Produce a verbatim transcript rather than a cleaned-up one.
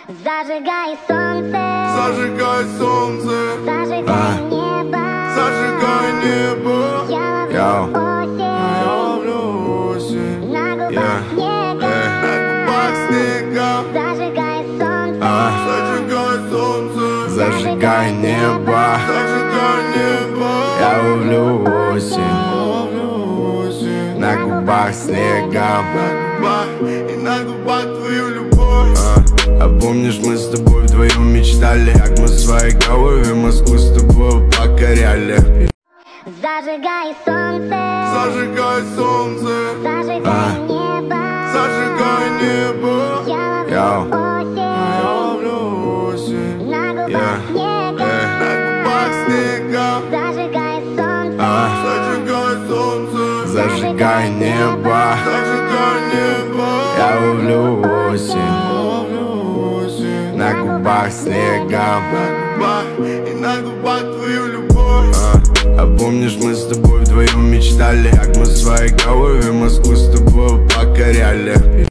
Зажигай солнце, Зажигай солнце, зажигай а. небо, Зажигай небо. Я ловлю осень, Я на ловлю осень. губах снега, На губах снега. зажигай солнце, а. Зажигай солнце, Зажигай небо, зажигай небо. я ловлю осень, Ловлю осень. на губах снега. На губах и на губах твою любовь. А, а помнишь, мы с тобой вдвоем мечтали, как мы в своей голове Москву с тобой покоряли. зажигай солнце, Зажигай солнце, зажигай а. небо, зажигай небо. Я ловлю осень, Я ловлю осень. на губах Я. снега, На губах снега. зажигай солнце, А, Зажигай солнце, зажигай небо, зажигай небо. я ловлю осень, Ловлю осень. на губах снега. На губах и на губах твою любовь. А, а помнишь, мы с тобой вдвоем мечтали, как мы в своей голове Москву с тобой покоряли.